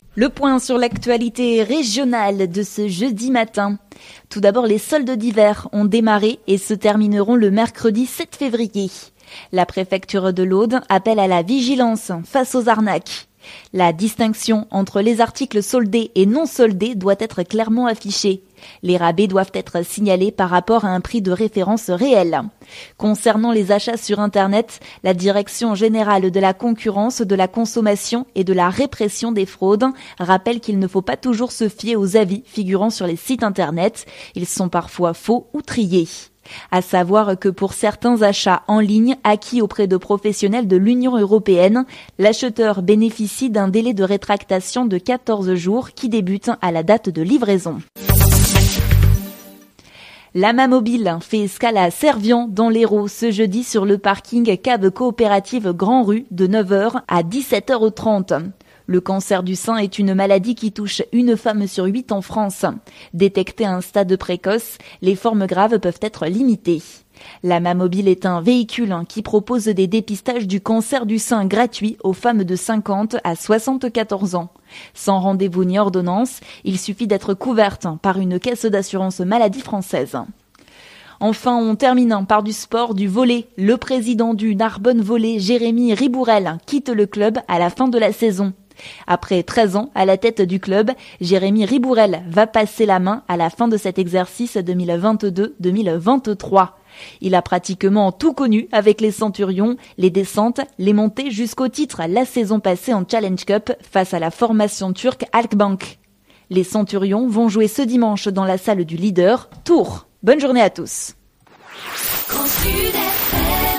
Le point sur l'actualité régionale de ce jeudi matin. Tout d'abord, les soldes d'hiver ont démarré et se termineront le mercredi 7 février. La préfecture de l'Aude appelle à la vigilance face aux arnaques. La distinction entre les articles soldés et non soldés doit être clairement affichée. Les rabais doivent être signalés par rapport à un prix de référence réel. Concernant les achats sur Internet, la Direction générale de la concurrence, de la consommation et de la répression des fraudes rappelle qu'il ne faut pas toujours se fier aux avis figurant sur les sites Internet. Ils sont parfois faux ou triés. À savoir que pour certains achats en ligne acquis auprès de professionnels de l'Union européenne, l'acheteur bénéficie d'un délai de rétractation de 14 jours qui débute à la date de livraison. Lama Mobile fait escale à Servian dans l'Hérault ce jeudi sur le parking cave coopérative Grand Rue de 9h à 17h30. Le cancer du sein est une maladie qui touche une femme sur 8 en France. Détectée à un stade précoce, les formes graves peuvent être limitées. Lama Mobile est un véhicule qui propose des dépistages du cancer du sein gratuits aux femmes de 50 à 74 ans. Sans rendez-vous ni ordonnance, il suffit d'être couverte par une caisse d'assurance maladie française. Enfin, on termine par du sport, du volley. Le président du Narbonne Volley, Jérémy Ribourel, quitte le club à la fin de la saison. Après 13 ans à la tête du club, Jérémy Ribourel va passer la main à la fin de cet exercice 2022-2023. Il a pratiquement tout connu avec les Centurions, les descentes, les montées jusqu'au titre la saison passée en Challenge Cup face à la formation turque Halkbank. Les Centurions vont jouer ce dimanche dans la salle du leader, Tours. Bonne journée à tous.